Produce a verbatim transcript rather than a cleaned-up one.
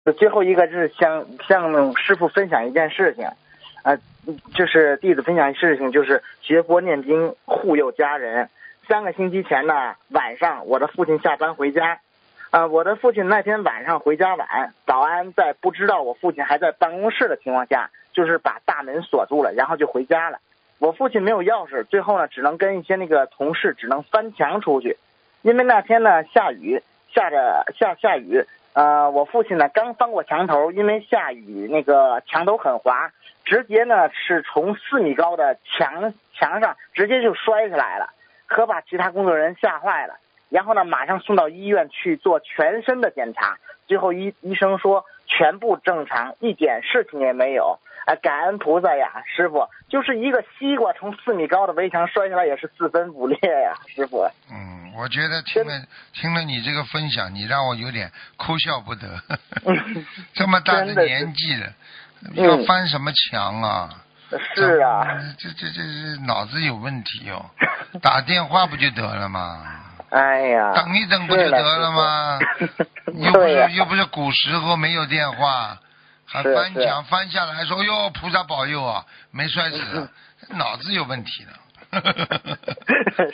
最后一个是向向师傅分享一件事情，啊，就是弟子分享一事情，就是学佛念经护佑家人。三个星期前呢，晚上我的父亲下班回家，啊，我的父亲那天晚上回家晚，保安在不知道我父亲还在办公室的情况下，就是把大门锁住了，然后就回家了。我父亲没有钥匙，最后呢，只能跟一些那个同事只能翻墙出去，因为那天呢下雨，下着下下雨。呃，我父亲呢刚翻过墙头，因为下雨，那个墙头很滑，直接呢是从四米高的墙墙上直接就摔下来了，可把其他工作人员吓坏了。然后呢，马上送到医院去做全身的检查，最后医医生说全部正常，一点事情也没有。啊，感恩菩萨呀，师傅，就是一个西瓜从四米高的围墙摔下来也是四分五裂呀，师傅。 嗯，我觉得听了听了你这个分享，你让我有点哭笑不得。这么大的年纪了，要翻什么墙啊？ 是啊， 这这这是脑子有问题哦，打电话不就得了吗？ 哎呀， 等一等不就得了吗？又不是、啊、又不是古时候没有电话，还翻墙翻下来说哟菩萨保佑啊，没摔死，脑子有问题的。